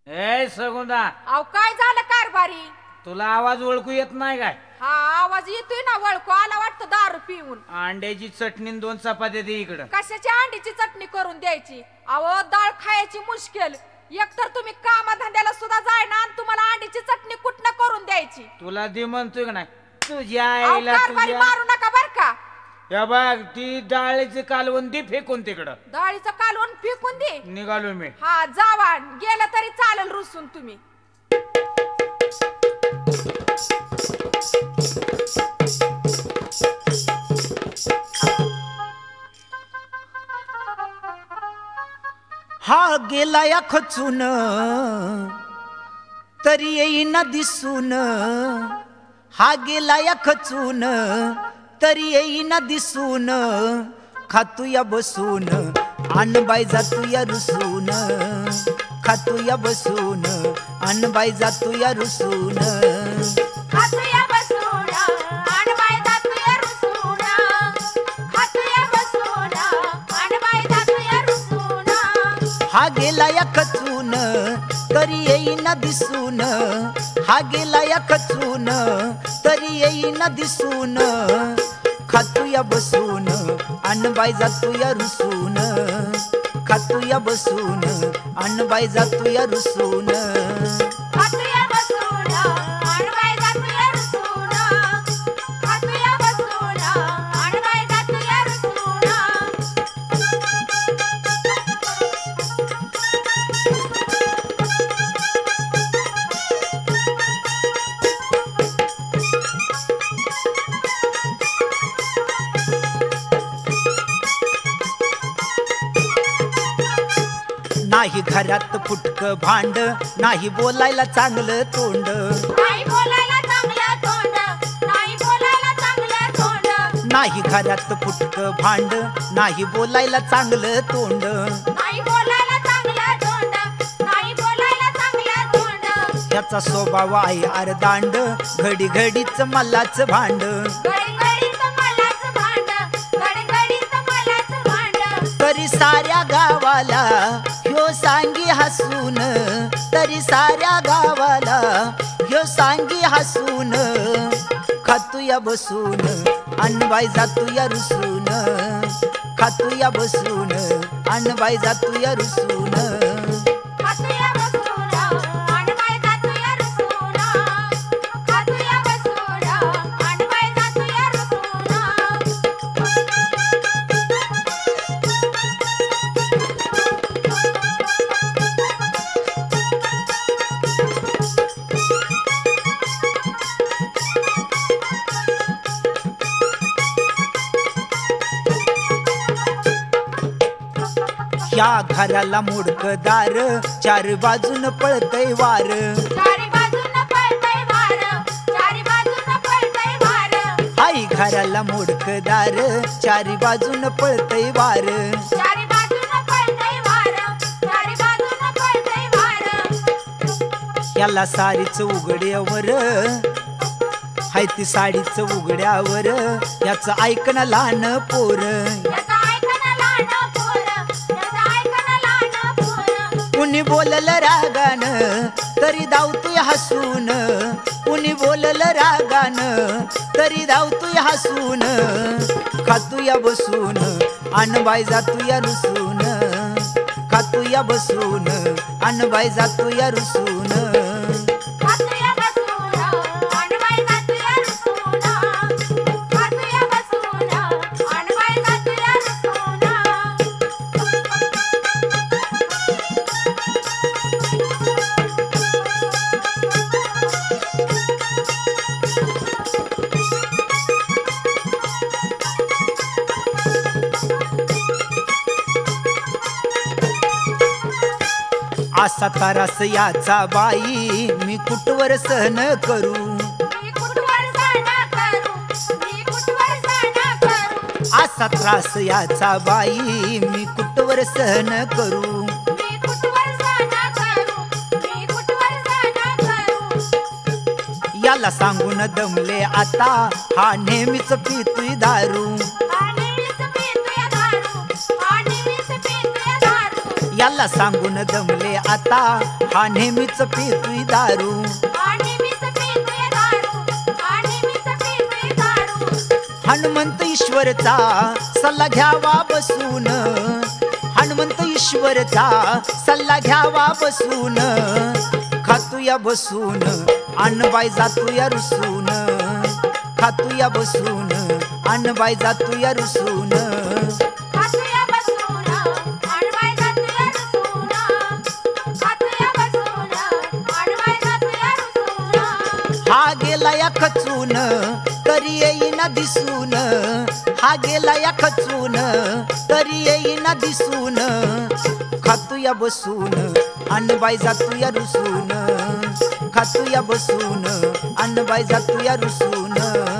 ए सगुंदा, अहो काय झालं कारभारी? तुला आवाज ओळखू येत नाही काय? हा आवाज येतोय ना, वळखू आला वाटतं दारू पिऊन. अंड्याची चटणी 2 चपात्या दे इकडं. कशाची अंडीची चटणी करून द्यायची? अहो डाळ खायची मुश्किल. एकतर तुम्ही कामाधंद्याला सुद्धा जायना आणि तुम्हाला अंडीची चटणी कुठनं करून द्यायची? तुला दे म्हणतोय का नाही? तुझ्या अहो, आईला कारभारी मारू नका बर का. या बघ, ती डाळीची कालवण दे फेकून तिकडं. डाळीचं कालवण फेकून दे. निघालो मी. हा जावा, गेलं तरी चालेल रुसून तुम्ही. हा गेला या खचून तरी येईना दिसून, हा गेला या खचून तरी येईना दिसून, खातू या बसून अनबाई जातू या रुसून, खातू या बसून अनबाई जातू या रुसून, खातू या बसून अनबाई जातू या रुसून, खातू या बसून अनबाई जातू या रुसून. हा गेला या खचून तरी येईना दिसून, हा गेला या खचून तरी येईना दिसून, खातू या बसून अनबाई जातू या रुसून, खातू या बसून अनबाई जातू या रुसून, खातू या बसून अनबाई जातू या रुसून, खातू या बसून अनबाई जातू या रुसून. नाही घरात फुटक भांड, नाही बोलायला चांगलं तोंड, नाही बोलायला चांगलं तोंड, नाही बोलायला चांगलं तोंड, नाही घरात फुटक भांड, नाही बोलायला चांगलं तोंड, नाही बोलायला चांगलं तोंड, नाही बोलायला चांगलं तोंड. याचा स्वभाव आहे अर्धांड, घडी घडीच मलाच भांड, गडगडीत मलाच भांड, गडगडीत मलाच भांड. तरी साऱ्या गावाला ह्यो सांगी हसून, तरी साऱ्या गावाला ह्यो सांगी हसून, खातू या बसून अनबाई जातू या रुसून, खातू या बसून अनबाई जातू या रुसून, खातू या बसून अनबाई जातू या रुसून, खातू या बसून अनबाई जातू या रुसून. या घराला मोडकदार, चार बाजून पळतय वार, चारी बाजूनं पळतंय वार, चारी बाजूनं पळतंय वार, आई घराला मोडकदार, चारी बाजून पळतय वार, चारी बाजूनं पळतंय वार, चारी बाजूनं पळतंय वार. याला साडीच उघड्यावर, हाय ती साडीच उघड्यावर, याचं ऐकणं लहान पोर, याचं ऐकणं लहान पोर, याचं ऐकणं लहान पोर. कुणी बोललं रागान तरी धावतोय हसून, कुणी बोललं रागान तरी धावतोय हसून, खातू या बसून अनबाई जातू या रुसून, खातू या बसून अनबाई जातू या रुसून, खातू या बसून अनबाई जातू या रुसून, खातू या बसून अनबाई जातू या रुसून. असा तारास याचा बाई मी कुठवर सहन करू, मी कुठवर सहन करू, मी कुठवर सहन करू, असा त्रास याचा बाई मी कुठवर सहन करू, मी कुठवर सहन करू, मी कुठवर सहन करू. याला सांगून दमले आता, हा नेहमीच पितोय दारू, आणि मीच पितोय दारू, आणि मीच पितोय दारू. याला सांगून दमले आता हा नेहमीच पितोय दारू आणि मीच पितोय दारू आणि मीच पितोय दारू हनुमंत ईश्वरचा सल्ला घ्यावा बसून हनुमंत ईश्वरचा सल्ला घ्यावा बसून खातूया बसून अनबाई जातूया रुसून खातूया बसून अनबाई जातूया रुसून खातूया बसून अनबाई जातूया रुसून खातूया बसून अनबाई जातूया रुसून हा गेला या खचून तरी येईना दिसून हा गेला या खचून तरी येईना दिसून खातूया बसून अनबाई जातूया रुसून खातूया बसून अनबाई जातूया रुसून